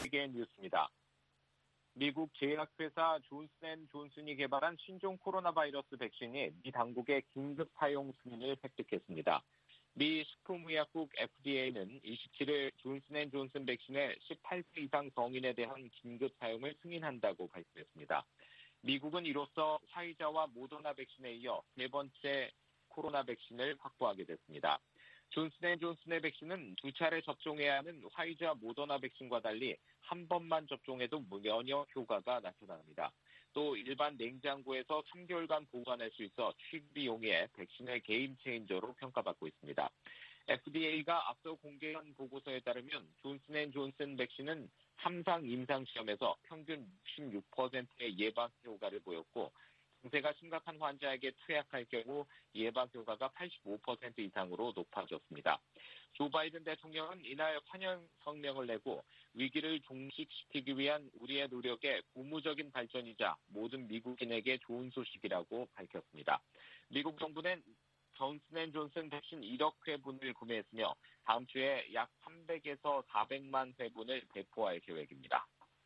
세계 뉴스입니다. 미국 제약회사 존슨앤존슨이 개발한 신종 코로나 바이러스 백신이 미 당국의 긴급 사용 승인을 획득했습니다. 미 식품의약국 FDA는 27일 존슨앤존슨 백신의 18세 이상 성인에 대한 긴급 사용을 승인한다고 발표했습니다. 미국은 이로써 화이자와 모더나 백신에 이어 네 번째 코로나 백신을 확보하게 됐습니다. 존슨앤존슨의 백신은 두 차례 접종해야 하는 화이자 모더나 백신과 달리 한 번만 접종해도 면역 효과가 나타납니다. 또 일반 냉장고에서 3개월간 보관할 수 있어 취급이 용이해 백신의 게임 체인저로 평가받고 있습니다. FDA가 앞서 공개한 보고서에 따르면 존슨앤존슨 백신은 함상 임상 시험에서 평균 66%의 예방 효과를 보였고 증세가 심각한 환자에게 투약할 경우 예방 효과가 85% 이상으로 높아졌습니다. 조 바이든 대통령은 이날 환영 성명을 내고 위기를 종식시키기 위한 우리의 노력의 고무적인 발전이자 모든 미국인에게 좋은 소식이라고 밝혔습니다. 미국 정부는 존슨앤존슨 백신 1억 회분을 구매했으며 다음 주에 약 300에서 400만 회분을 배포할 계획입니다.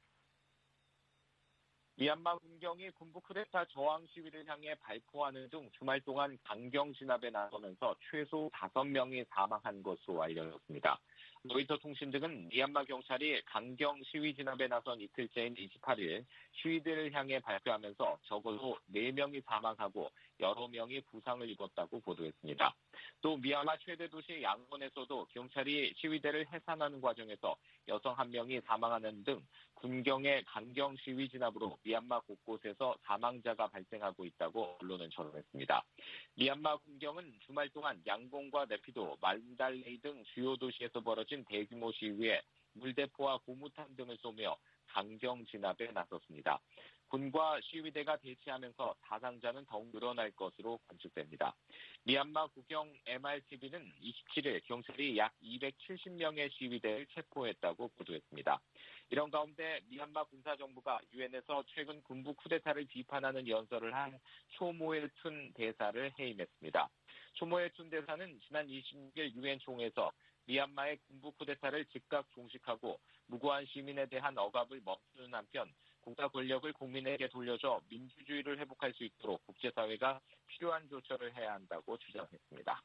미얀마 군경이 군부 쿠데타 저항 시위를 향해 발포하는 등 주말 동안 강경 진압에 나서면서 최소 5명이 사망한 것으로 알려졌습니다. 로이터 통신 등은 미얀마 경찰이 강경 시위 진압에 나선 이틀째인 28일 시위대를 향해 발표하면서 적어도 4명이 사망하고 여러 명이 부상을 입었다고 보도했습니다. 또 미얀마 최대 도시 양곤에서도 경찰이 시위대를 해산하는 과정에서 여성 1명이 사망하는 등 군경의 강경 시위 진압으로 미얀마 곳곳에서 사망자가 발생하고 있다고 언론은 전했습니다. 미얀마 군경은 주말 동안 양곤과 네피도, 만달레이 등 주요 도시에서 벌어진 대규모 시위에 물대포와 고무탄 등을 쏘며 강경 진압에 나섰습니다. 군과 시위대가 대치하면서 사상자는 더욱 늘어날 것으로 관측됩니다. 미얀마 국영 MRTV는 27일 경찰이 약 270명의 시위대를 체포했다고 보도했습니다. 이런 가운데 미얀마 군사정부가 유엔에서 최근 군부 쿠데타를 비판하는 연설을 한 초모엘툰 대사를 해임했습니다. 초모엘툰 대사는 지난 26일 유엔 총회에서 미얀마의 군부 쿠데타를 즉각 종식하고 무고한 시민에 대한 억압을 멈추는 한편 국가 권력을 국민에게 돌려줘 민주주의를 회복할 수 있도록 국제사회가 필요한 조처를 해야 한다고 주장했습니다.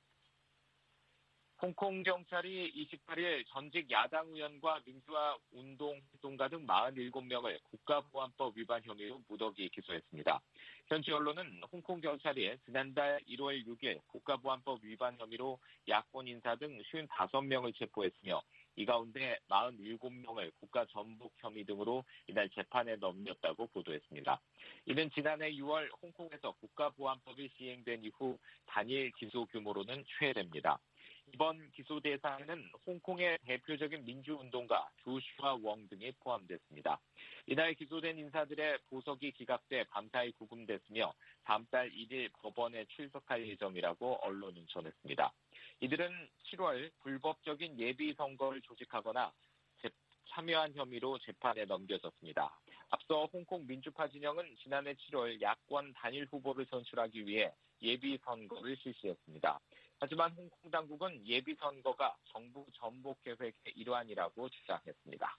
홍콩 경찰이 28일 전직 야당 의원과 민주화 운동 활동가 등 47명을 국가보안법 위반 혐의로 무더기 기소했습니다. 현지 언론은 홍콩 경찰이 지난달 1월 6일 국가보안법 위반 혐의로 야권 인사 등 55명을 체포했으며 이 가운데 47명을 국가전복 혐의 등으로 이날 재판에 넘겼다고 보도했습니다. 이는 지난해 6월 홍콩에서 국가보안법이 시행된 이후 단일 기소 규모로는 최대입니다. 이번 기소 대상에는 홍콩의 대표적인 민주운동가 조슈아 웡 등이 포함됐습니다. 이날 기소된 인사들의 보석이 기각돼 밤사이 구금됐으며 다음 달 1일 법원에 출석할 예정이라고 언론은 전했습니다. 이들은 7월 불법적인 예비선거를 조직하거나 참여한 혐의로 재판에 넘겨졌습니다. 앞서 홍콩 민주파 진영은 지난해 7월 야권 단일 후보를 선출하기 위해 예비선거를 실시했습니다. 하지만 홍콩 당국은 예비선거가 정부 전복 계획의 일환이라고 주장했습니다.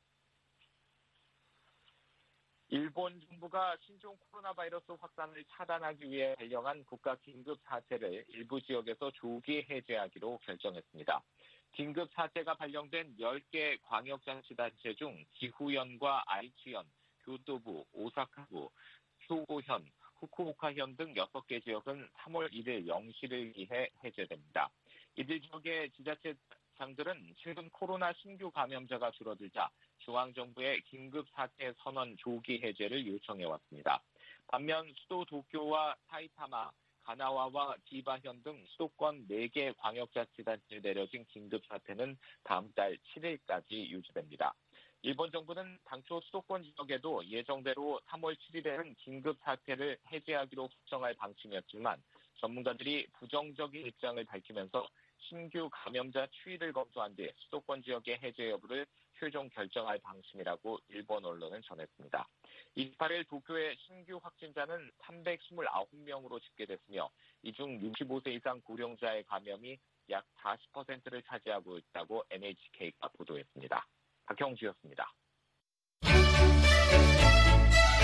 일본 정부가 신종 코로나 바이러스 확산을 차단하기 위해 발령한 국가 긴급 사태를 일부 지역에서 조기 해제하기로 결정했습니다. 긴급 사태가 발령된 10개 광역자치단체 중 기후현과 아이치현, 교토부, 오사카부, 효고현, 후쿠오카현 등 6개 지역은 3월 1일 0시를 기해 해제됩니다. 이들 지역의 지자체장들은 최근 코로나 신규 감염자가 줄어들자 중앙정부의 긴급사태 선언 조기 해제를 요청해왔습니다. 반면 수도 도쿄와 사이타마, 가나와와 지바현 등 수도권 4개 광역자치단체에 내려진 긴급사태는 다음 달 7일까지 유지됩니다. 일본 정부는 당초 수도권 지역에도 예정대로 3월 7일에는 긴급사태를 해제하기로 확정할 방침이었지만 전문가들이 부정적인 입장을 밝히면서 신규 감염자 추이를 검토한 뒤 수도권 지역의 해제 여부를 최종 결정할 방침이라고 일본 언론은 전했습니다. 28일 도쿄의 신규 확진자는 329명으로 집계됐으며 이 중 65세 이상 고령자의 감염이 약 40%를 차지하고 있다고 NHK가 보도했습니다. 박형주였습니다.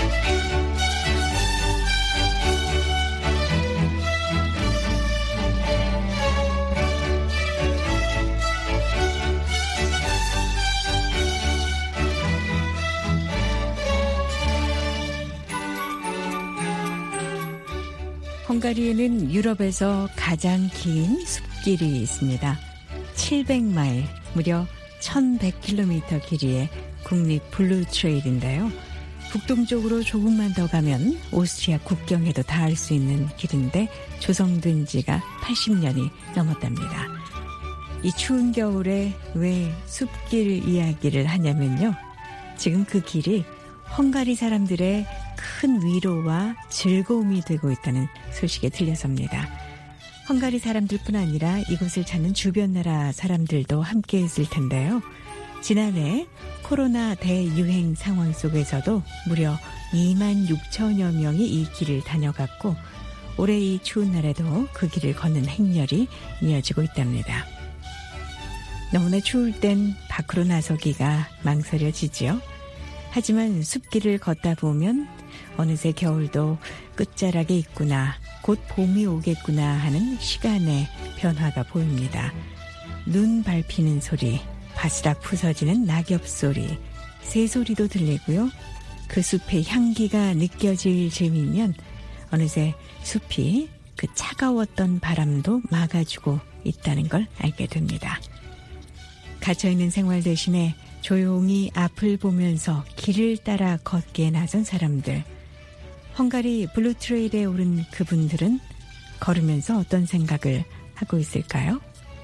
헝가리에는 유럽에서 가장 긴 숲길이 있습니다. 700마일, 무려 1100km 길이의 국립 블루 트레일인데요. 북동쪽으로 조금만 더 가면 오스트리아 국경에도 닿을 수 있는 길인데 조성된 지가 80년이 넘었답니다. 이 추운 겨울에 왜 숲길 이야기를 하냐면요. 지금 그 길이 헝가리 사람들의 큰 위로와 즐거움이 되고 있다는 소식에 들려섭니다. 헝가리 사람들뿐 아니라 이곳을 찾는 주변 나라 사람들도 함께했을 텐데요. 지난해 코로나 대유행 상황 속에서도 무려 2만 6천여 명이 이 길을 다녀갔고 올해 이 추운 날에도 그 길을 걷는 행렬이 이어지고 있답니다. 너무나 추울 땐 밖으로 나서기가 망설여지지요. 하지만 숲길을 걷다 보면 어느새 겨울도 끝자락에 있구나, 곧 봄이 오겠구나 하는 시간의 변화가 보입니다. 눈 밟히는 소리, 바스락 부서지는 낙엽 소리, 새소리도 들리고요. 그 숲의 향기가 느껴질 즈음이면 어느새 숲이 그 차가웠던 바람도 막아주고 있다는 걸 알게 됩니다. 갇혀있는 생활 대신에 조용히 앞을 보면서 길을 따라 걷기에 나선 사람들. 헝가리 블루 트레일에 오른 그분들은 걸으면서 어떤 생각을 하고 있을까요?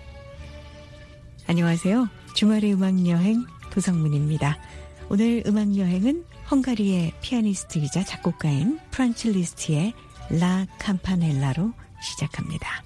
안녕하세요. 주말의 음악여행 도성문입니다. 오늘 음악여행은 헝가리의 피아니스트이자 작곡가인 프란츠 리스트의 라 캠파넬라로 시작합니다.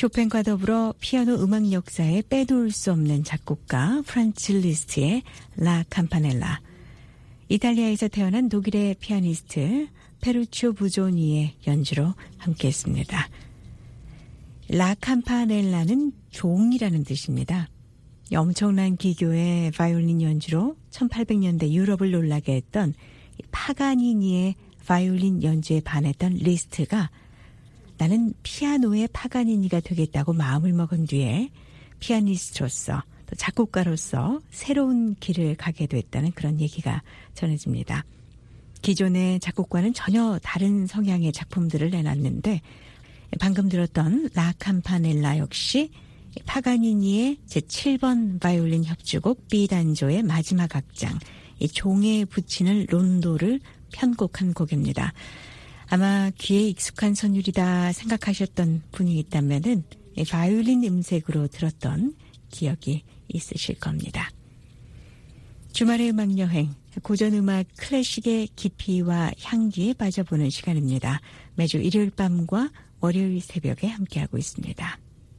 쇼팽과 더불어 피아노 음악 역사에 빼놓을 수 없는 작곡가 프란츠 리스트의 라 캠파넬라, 이탈리아에서 태어난 독일의 피아니스트 페루치오 부조니의 연주로 함께했습니다. 라 캠파넬라는 종이라는 뜻입니다. 엄청난 기교의 바이올린 연주로 1800년대 유럽을 놀라게 했던 파가니니의 바이올린 연주에 반했던 리스트가 나는 피아노의 파가니니가 되겠다고 마음을 먹은 뒤에 피아니스트로서 또 작곡가로서 새로운 길을 가게 됐다는 그런 얘기가 전해집니다. 기존의 작곡과는 전혀 다른 성향의 작품들을 내놨는데 방금 들었던 라 캠파넬라 역시 파가니니의 제7번 바이올린 협주곡 B단조의 마지막 악장, 이 종에 붙이는 론도를 편곡한 곡입니다. 아마 귀에 익숙한 선율이다 생각하셨던 분이 있다면은 바이올린 음색으로 들었던 기억이 있으실 겁니다. 주말의 음악여행, 고전음악 클래식의 깊이와 향기에 빠져보는 시간입니다. 매주 일요일 밤과 월요일 새벽에 함께하고 있습니다.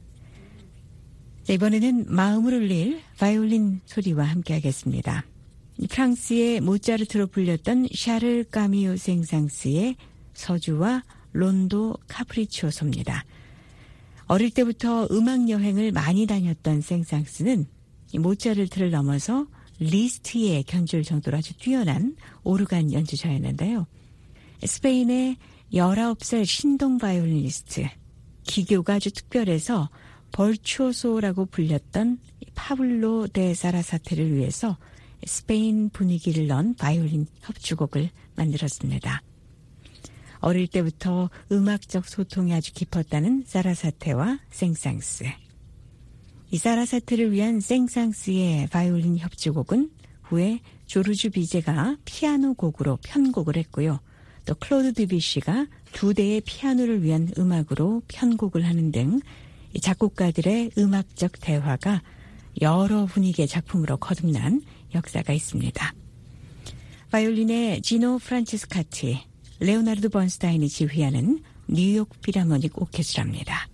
이번에는 마음을 울릴 바이올린 소리와 함께하겠습니다. 프랑스의 모차르트로 불렸던 샤를 까미오 생상스의 서주와 론도 카프리치오소입니다. 어릴 때부터 음악 여행을 많이 다녔던 생상스는 모차르트를 넘어서 리스트에 견줄 정도로 아주 뛰어난 오르간 연주자였는데요. 스페인의 19살 신동 바이올리니스트, 기교가 아주 특별해서 벌추오소라고 불렸던 파블로 데 사라사테를 위해서 스페인 분위기를 넣은 바이올린 협주곡을 만들었습니다. 어릴 때부터 음악적 소통이 아주 깊었다는 사라사테와 생상스. 이 사라사테를 위한 생상스의 바이올린 협주곡은 후에 조르주 비제가 피아노 곡으로 편곡을 했고요. 또 클로드 드뷔시가 2대의 피아노를 위한 음악으로 편곡을 하는 등 이 작곡가들의 음악적 대화가 여러 분위기의 작품으로 거듭난 역사가 있습니다. 바이올린의 지노 프란체스카티, 레오나르도 번스타인이 지휘하는 뉴욕 필하모닉 오케스트라입니다.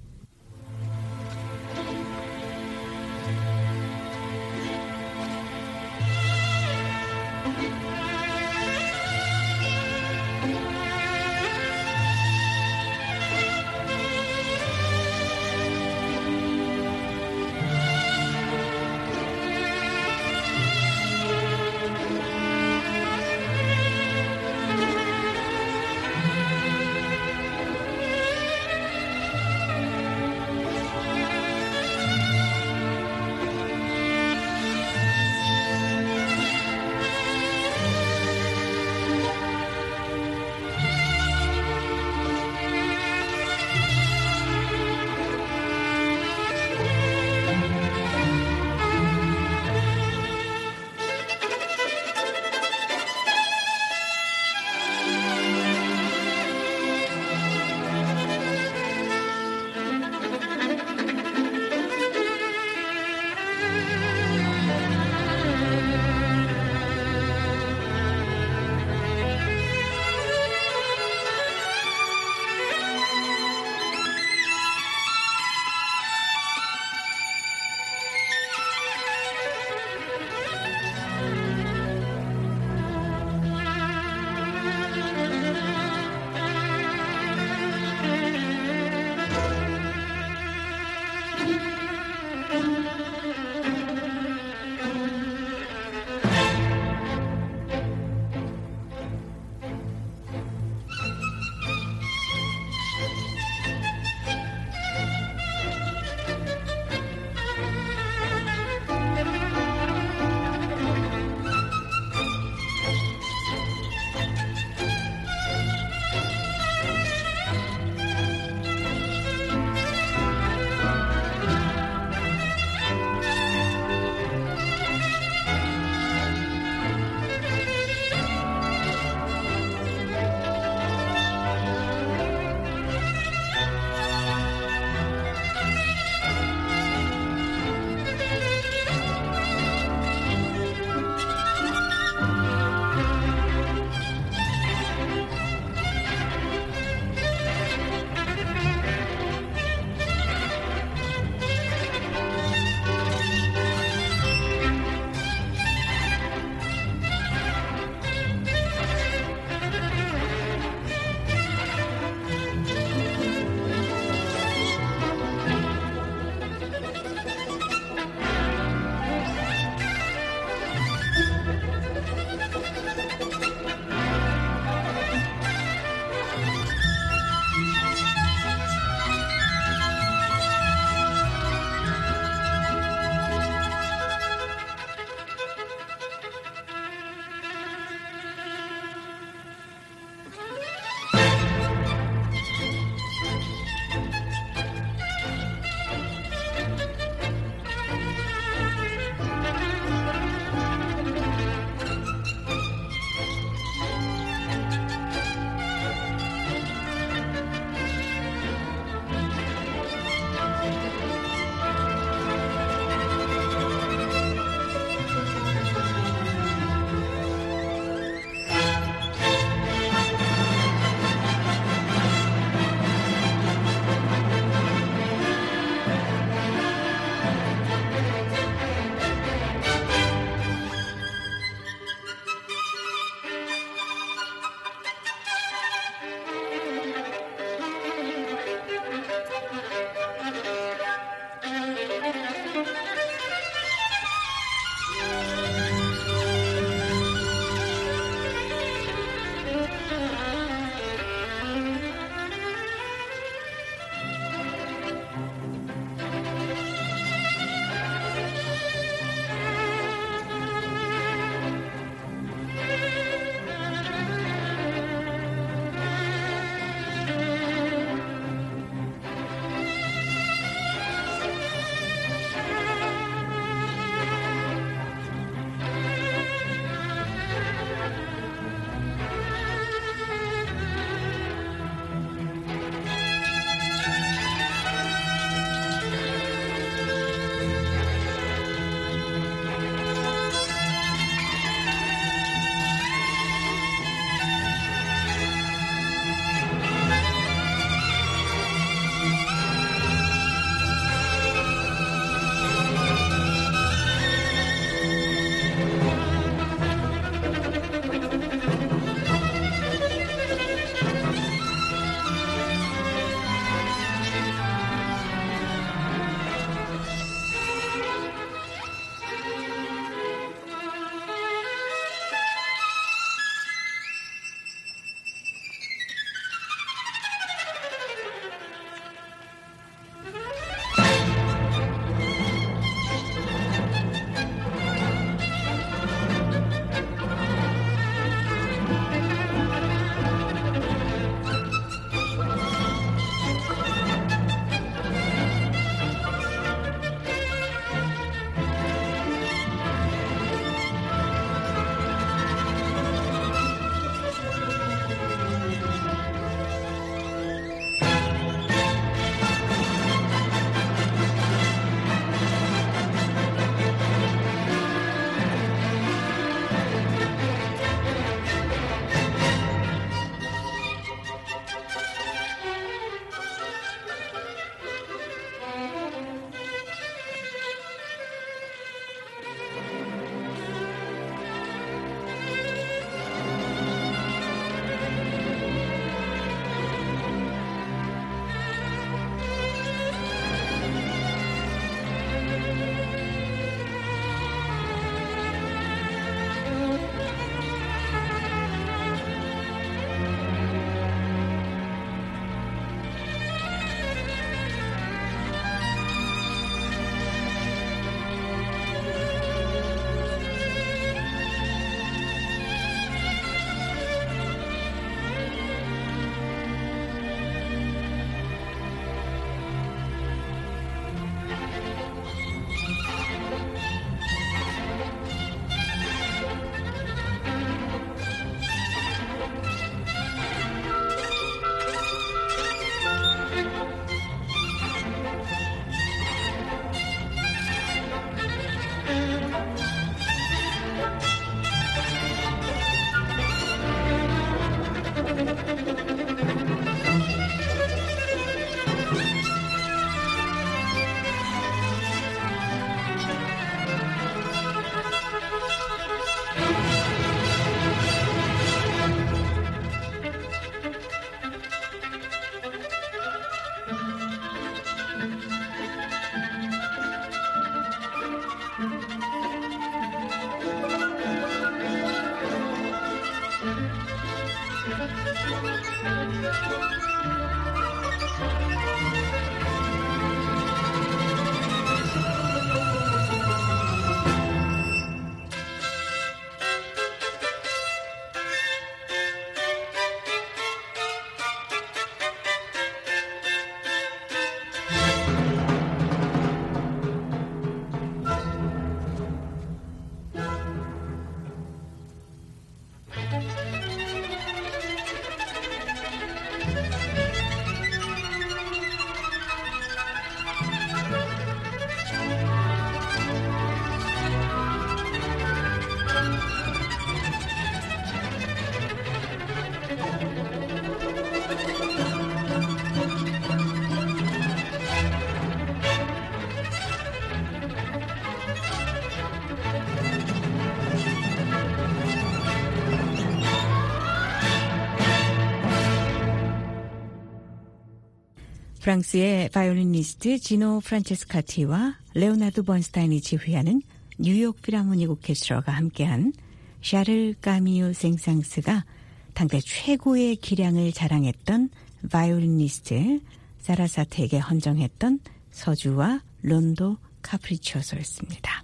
프랑스의 바이올리니스트 지노 프란체스카티와 레오나르도 번스타인이 지휘하는 뉴욕 필하모닉 오케스트라가 함께한 샤를 까미유 생상스가 당대 최고의 기량을 자랑했던 바이올리니스트 사라사테에게 헌정했던 서주와 론도 카프리치오소였습니다.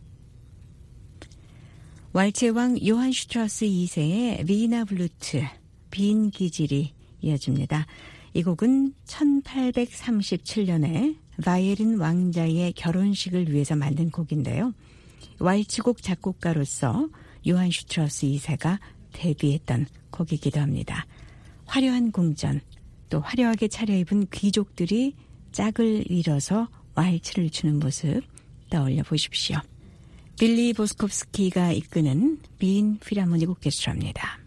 왈츠의 요한 슈트라우스 2세의 비나 블루트, 빈 기질이 이어집니다. 이 곡은 1837년에 바이에른 왕자의 결혼식을 위해서 만든 곡인데요. 왈츠곡 작곡가로서 요한 슈트라우스 2세가 데뷔했던 곡이기도 합니다. 화려한 궁전, 또 화려하게 차려입은 귀족들이 짝을 이뤄서 왈츠를 추는 모습 떠올려 보십시오. 빌리 보스콥스키가 이끄는 빈 필하모닉 오케스트라입니다.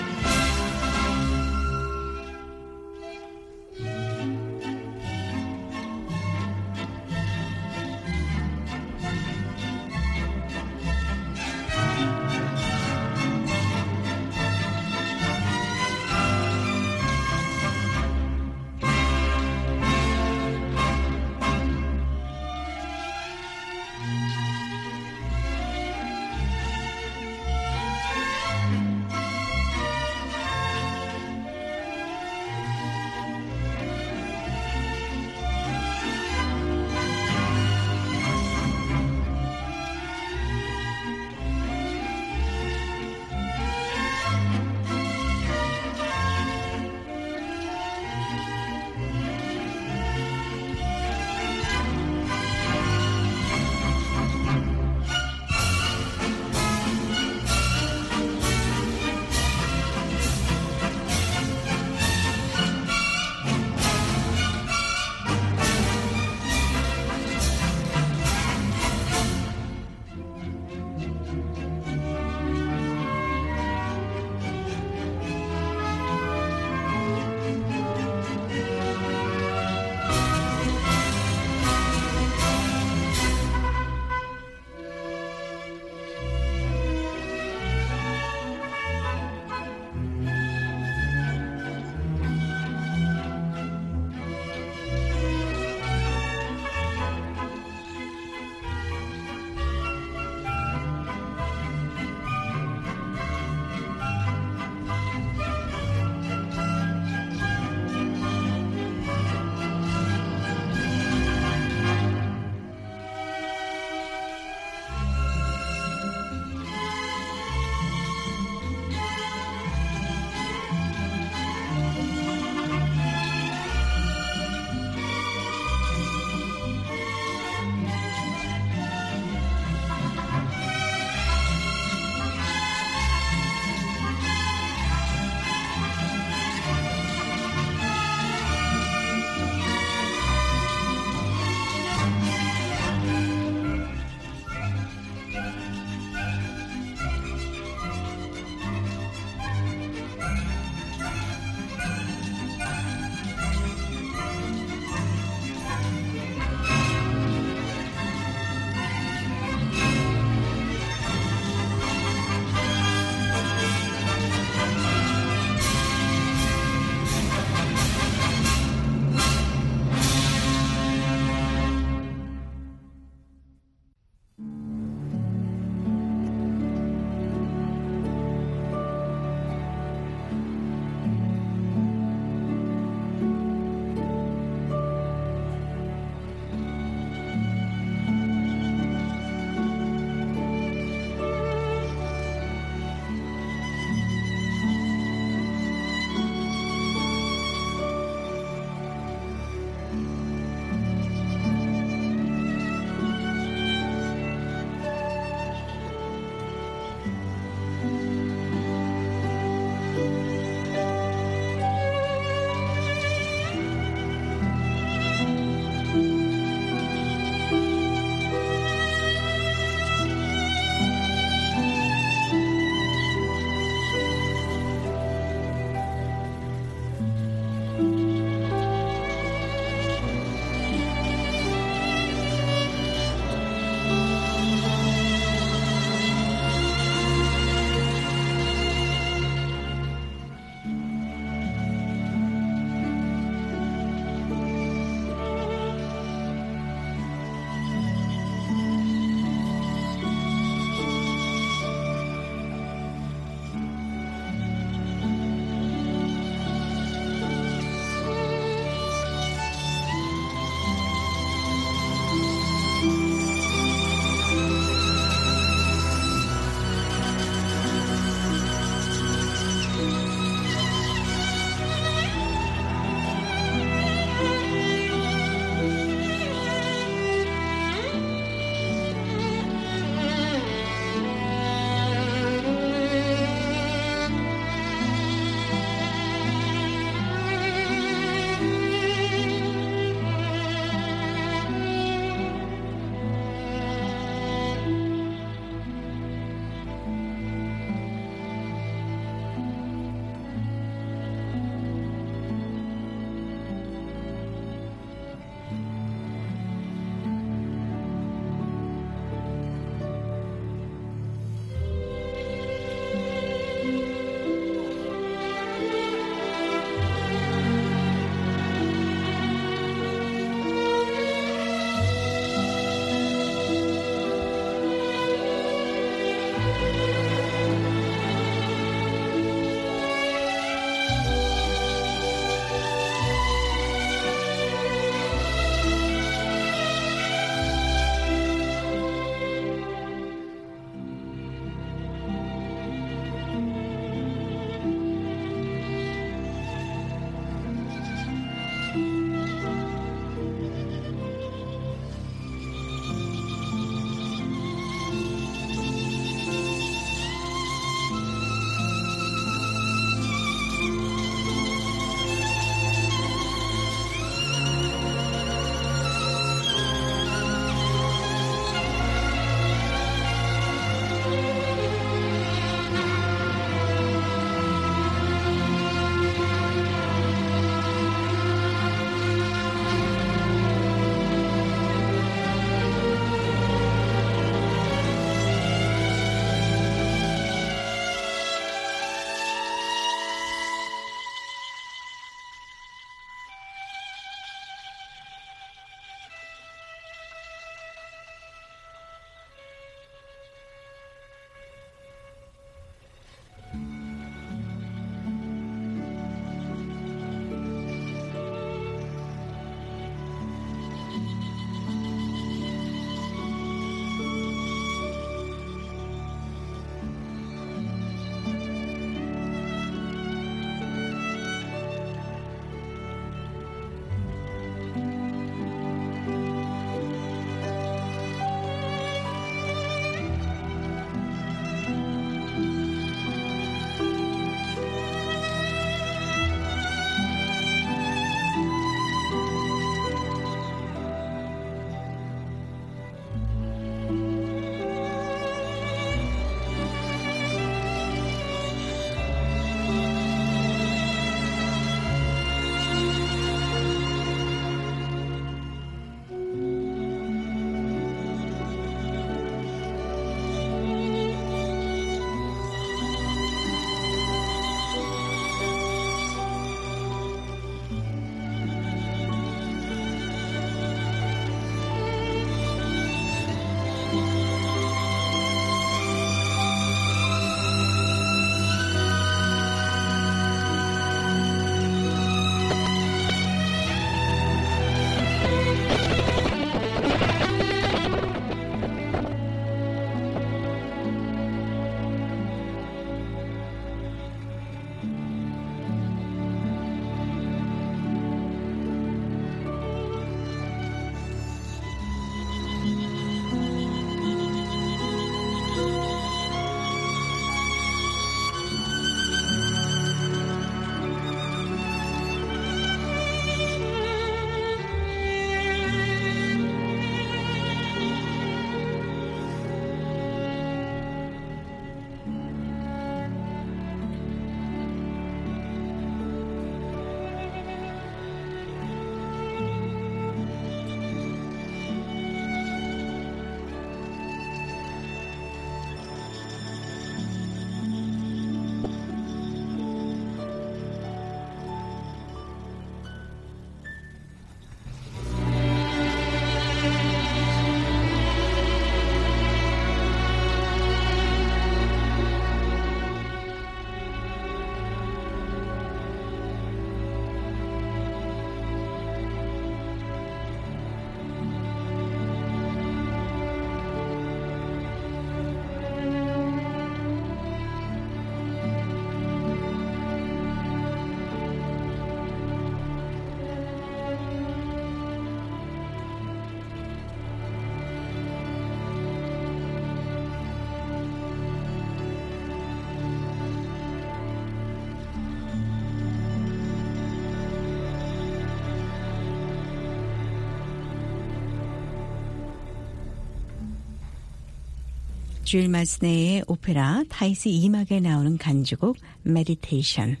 주일 마스네의 오페라 타이스 2막에 나오는 간주곡 메디테이션,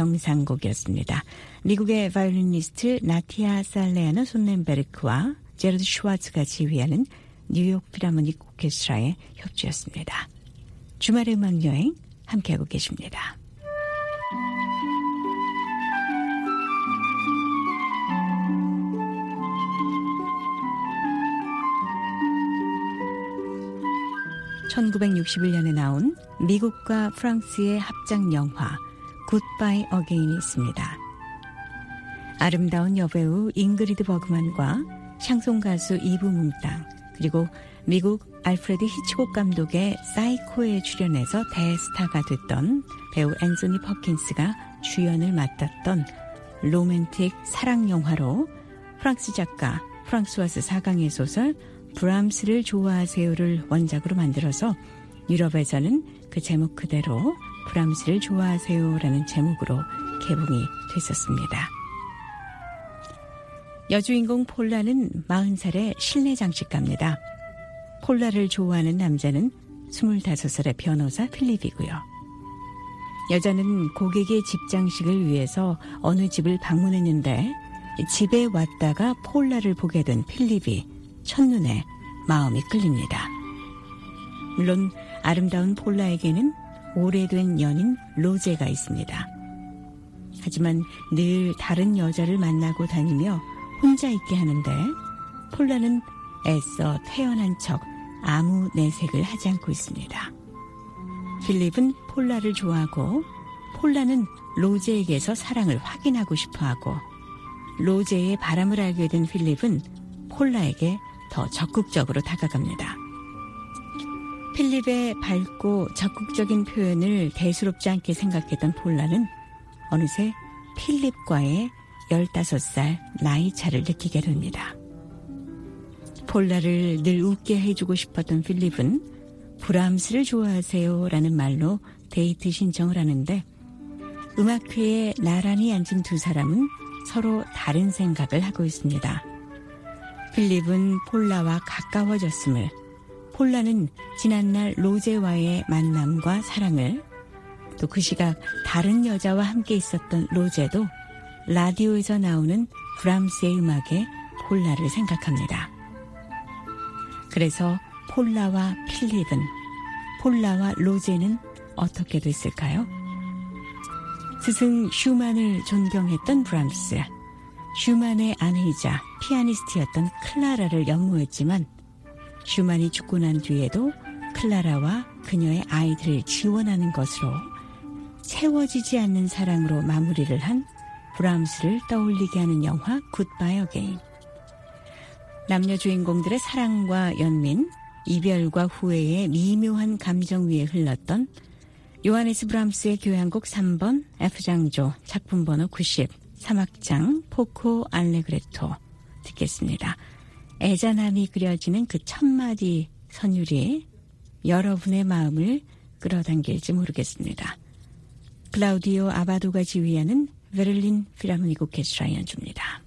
명상곡이었습니다. 미국의 바이올리니스트 나티아 살레아노 손넨베르크와 제르드 슈와츠가 지휘하는 뉴욕 필하모닉 오케스트라의 협주였습니다. 주말의 음악여행 함께하고 계십니다. 1961년에 나온 미국과 프랑스의 합작 영화 굿바이 어게인이 있습니다. 아름다운 여배우 잉그리드 버그만과 샹송 가수 이브 뭉땅 그리고 미국 알프레드 히치콕 감독의 사이코에 출연해서 대스타가 됐던 배우 앤소니 퍼킨스가 주연을 맡았던 로맨틱 사랑 영화로 프랑스 작가 프랑스와스 사강의 소설 브람스를 좋아하세요를 원작으로 만들어서 유럽에서는 그 제목 그대로 브람스를 좋아하세요라는 제목으로 개봉이 됐었습니다. 여주인공 폴라는 40살의 실내 장식가입니다. 폴라를 좋아하는 남자는 25살의 변호사 필립이고요. 여자는 고객의 집 장식을 위해서 어느 집을 방문했는데 집에 왔다가 폴라를 보게 된 필립이 첫눈에 마음이 끌립니다. 물론 아름다운 폴라에게는 오래된 연인 로제가 있습니다. 하지만 늘 다른 여자를 만나고 다니며 혼자 있게 하는데 폴라는 애써 태연한 척 아무 내색을 하지 않고 있습니다. 필립은 폴라를 좋아하고 폴라는 로제에게서 사랑을 확인하고 싶어하고 로제의 바람을 알게 된 필립은 폴라에게 더 적극적으로 다가갑니다. 필립의 밝고 적극적인 표현을 대수롭지 않게 생각했던 폴라는 어느새 필립과의 15살 나이 차를 느끼게 됩니다. 폴라를 늘 웃게 해주고 싶었던 필립은 브람스를 좋아하세요 라는 말로 데이트 신청을 하는데 음악회에 나란히 앉은 두 사람은 서로 다른 생각을 하고 있습니다. 필립은 폴라와 가까워졌음을, 폴라는 지난날 로제와의 만남과 사랑을, 또 그 시각 다른 여자와 함께 있었던 로제도 라디오에서 나오는 브람스의 음악에 폴라를 생각합니다. 그래서 폴라와 필립은, 폴라와 로제는 어떻게 됐을까요? 스승 슈만을 존경했던 브람스, 슈만의 아내이자 피아니스트였던 클라라를 연모했지만 슈만이 죽고 난 뒤에도 클라라와 그녀의 아이들을 지원하는 것으로 채워지지 않는 사랑으로 마무리를 한 브람스를 떠올리게 하는 영화 굿바이 어게인. 남녀 주인공들의 사랑과 연민, 이별과 후회의 미묘한 감정 위에 흘렀던 요하네스 브람스의 교향곡 3번 F장조 작품 번호 90 3악장 포코 알레그레토 듣겠습니다. 애잔함이 그려지는 그 첫마디 선율이 여러분의 마음을 끌어당길지 모르겠습니다. 클라우디오 아바도가 지휘하는 베를린 필하모닉 오케스트라 연주입니다.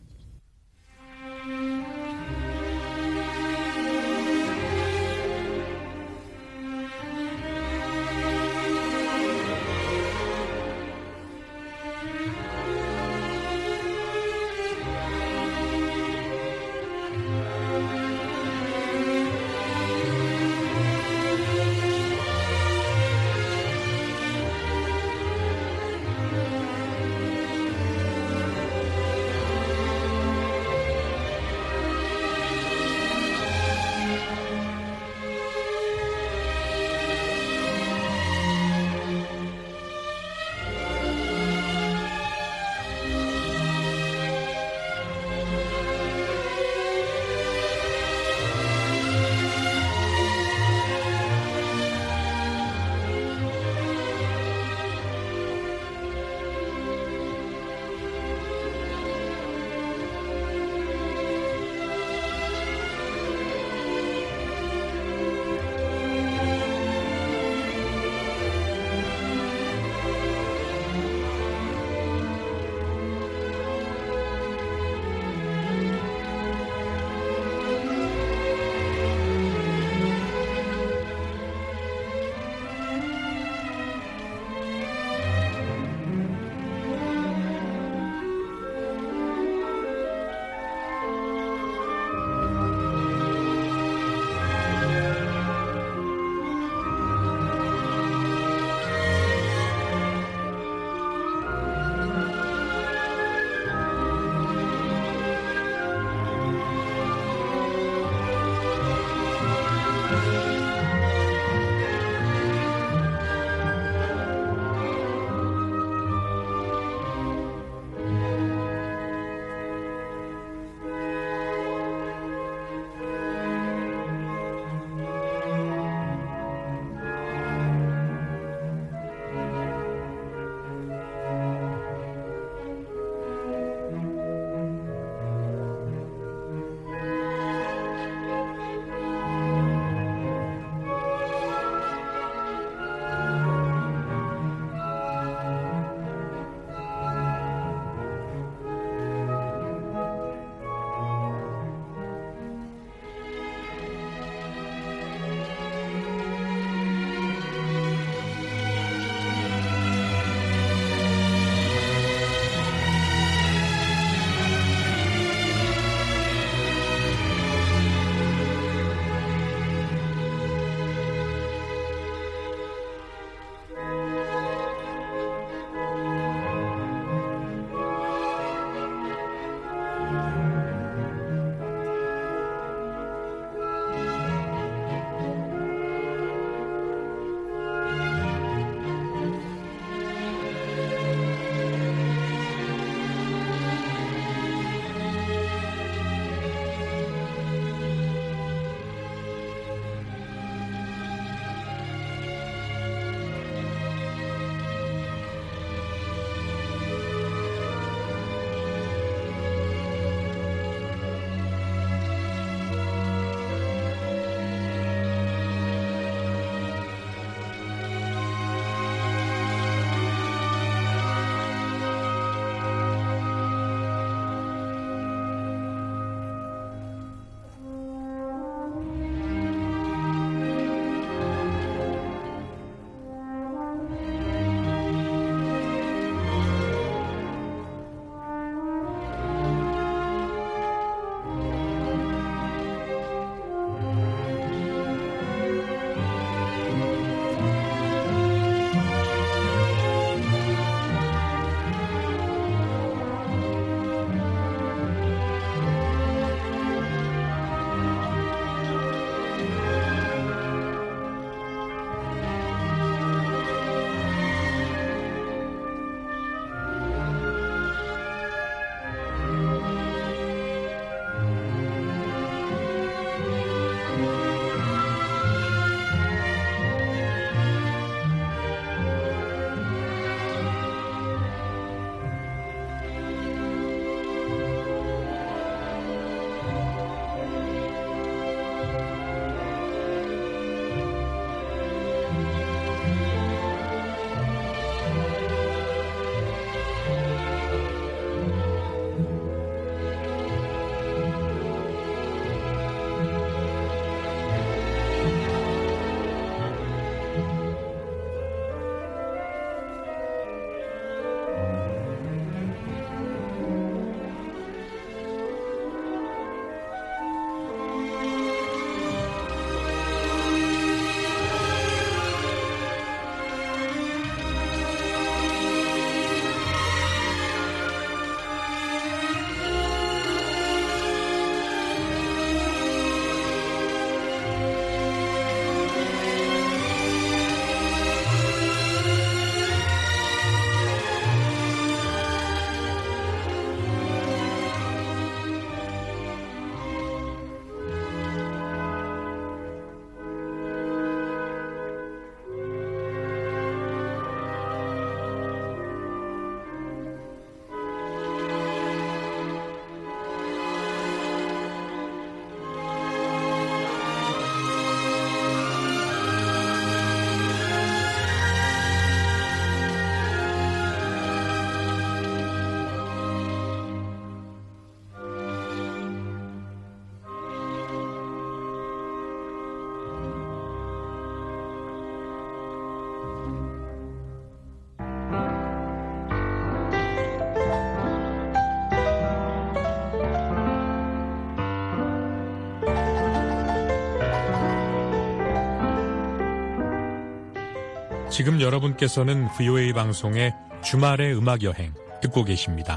지금 여러분께서는 VOA 방송의 주말의 음악여행 듣고 계십니다.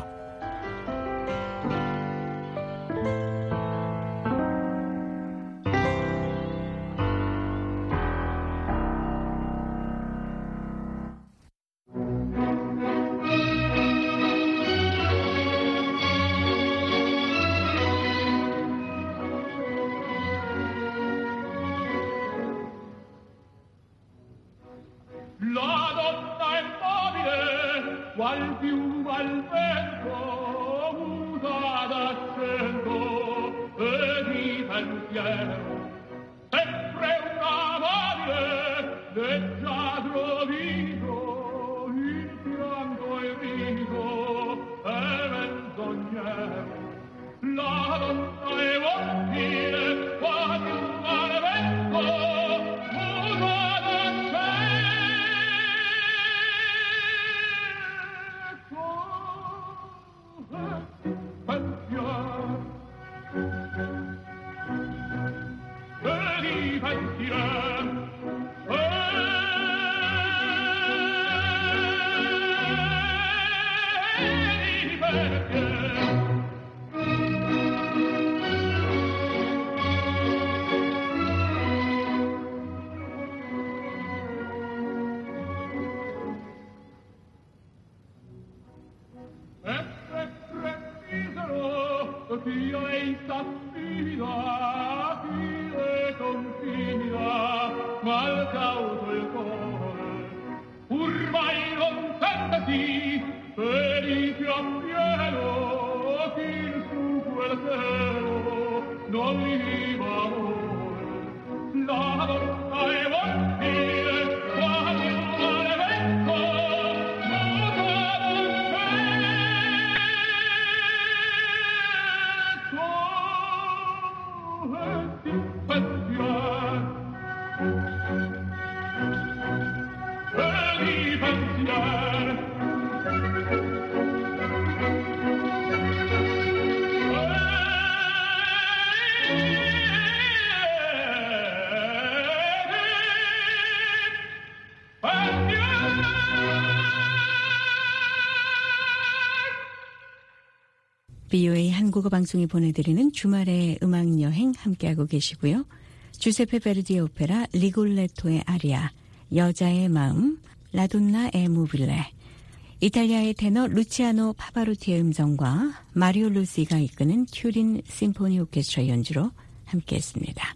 VOA 한국어 방송이 보내드리는 주말의 음악여행 함께하고 계시고요. 주세페 베르디의 오페라 리골레토의 아리아, 여자의 마음, 라돈나 에 모빌레, 이탈리아의 테너 루치아노 파바로티의 음성과 마리오 루시가 이끄는 튜린 심포니 오케스트라 연주로 함께했습니다.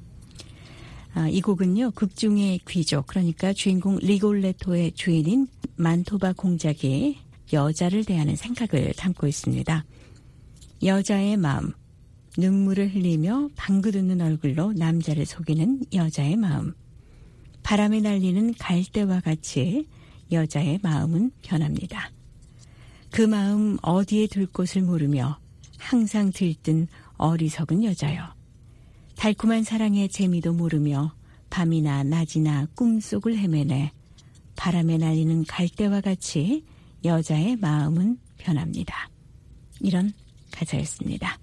이 곡은요, 극중의 귀족, 그러니까 주인공 리골레토의 주인인 만토바 공작이 여자를 대하는 생각을 담고 있습니다. 여자의 마음, 눈물을 흘리며 방긋 웃는 얼굴로 남자를 속이는 여자의 마음. 바람에 날리는 갈대와 같이 여자의 마음은 변합니다. 그 마음 어디에 둘 곳을 모르며 항상 들뜬 어리석은 여자여. 달콤한 사랑의 재미도 모르며 밤이나 낮이나 꿈속을 헤매네. 바람에 날리는 갈대와 같이 여자의 마음은 변합니다. 이런 가사였습니다.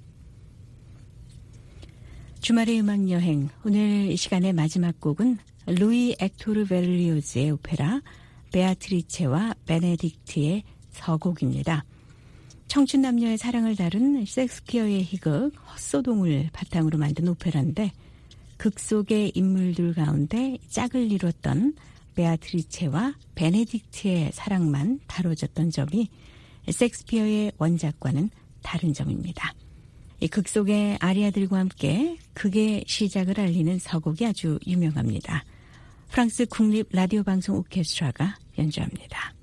주말의 음악여행, 오늘 이 시간의 마지막 곡은 루이 액토르 베를리오즈의 오페라 베아트리체와 베네딕트의 서곡입니다. 청춘 남녀의 사랑을 다룬 셰익스피어의 희극 헛소동을 바탕으로 만든 오페라인데 극 속의 인물들 가운데 짝을 이뤘던 베아트리체와 베네딕트의 사랑만 다뤄졌던 점이 셰익스피어의 원작과는 다른 점입니다. 이 극 속의 아리아들과 함께 극의 시작을 알리는 서곡이 아주 유명합니다. 프랑스 국립 라디오 방송 오케스트라가 연주합니다.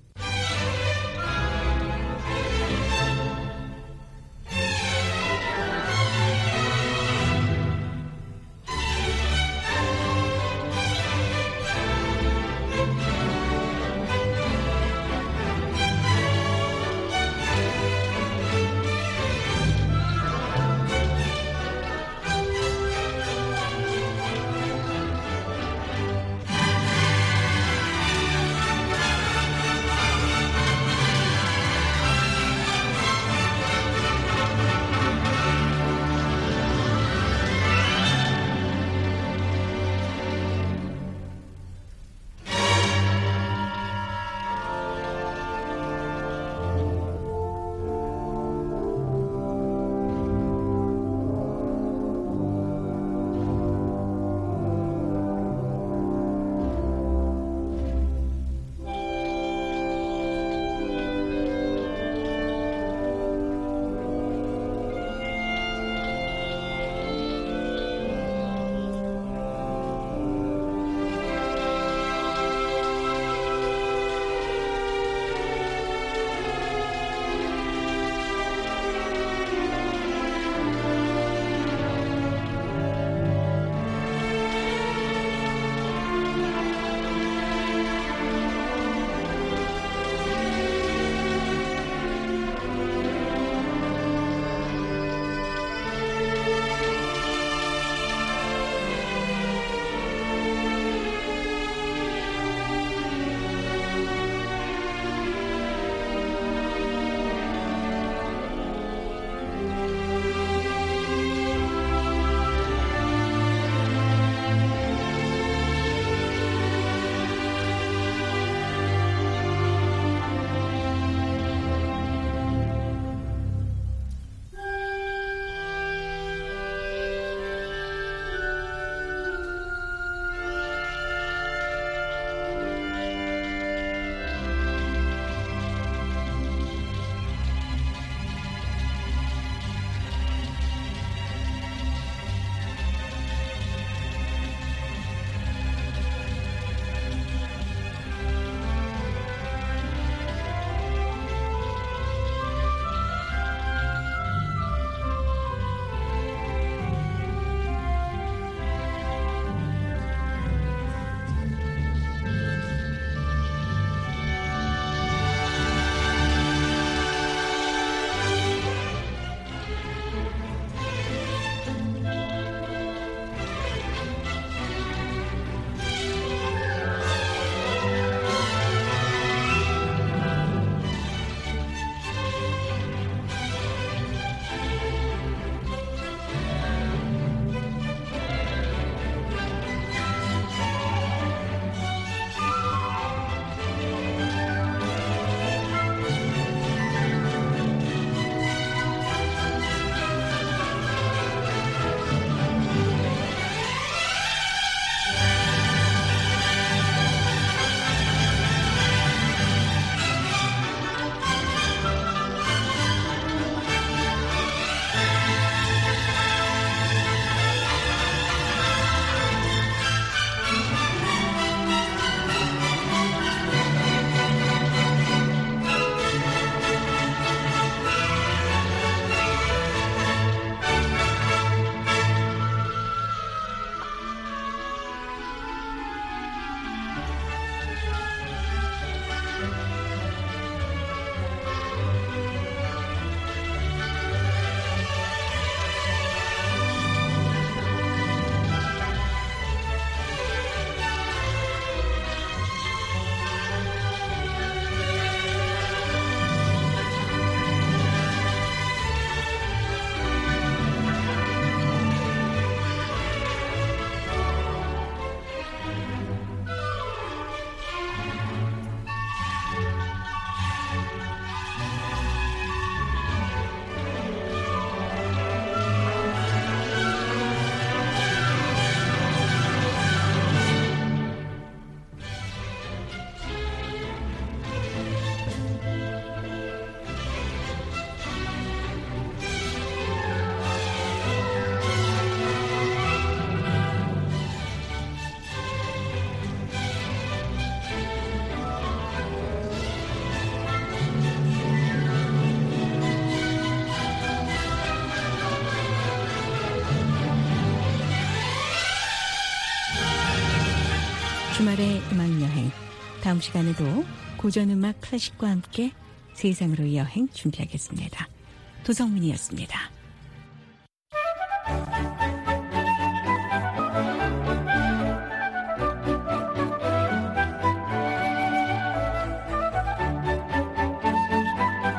주말의 음악여행. 다음 시간에도 고전음악 클래식과 함께 세상으로 여행 준비하겠습니다. 도성민이었습니다.